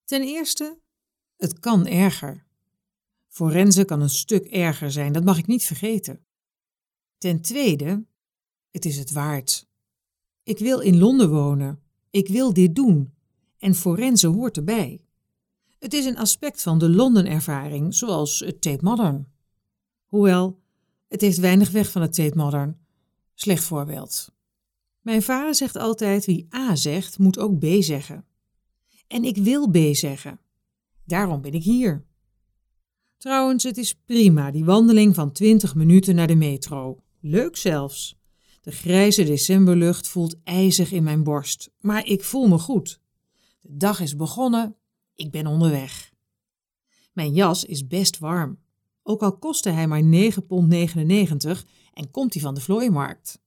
Ten eerste, het kan erger. Forense kan een stuk erger zijn, dat mag ik niet vergeten. Ten tweede, het is het waard. Ik wil in Londen wonen. Ik wil dit doen. En forense hoort erbij. Het is een aspect van de Londen-ervaring, zoals het Tate Modern. Hoewel, het heeft weinig weg van het Tate Modern. Slecht voorbeeld. Mijn vader zegt altijd, wie A zegt, moet ook B zeggen. En ik wil B zeggen. Daarom ben ik hier. Trouwens, het is prima, die wandeling van 20 minuten naar de metro. Leuk zelfs. De grijze decemberlucht voelt ijzig in mijn borst, maar ik voel me goed. De dag is begonnen, ik ben onderweg. Mijn jas is best warm, ook al kostte hij maar €9,99 en komt hij van de vlooimarkt.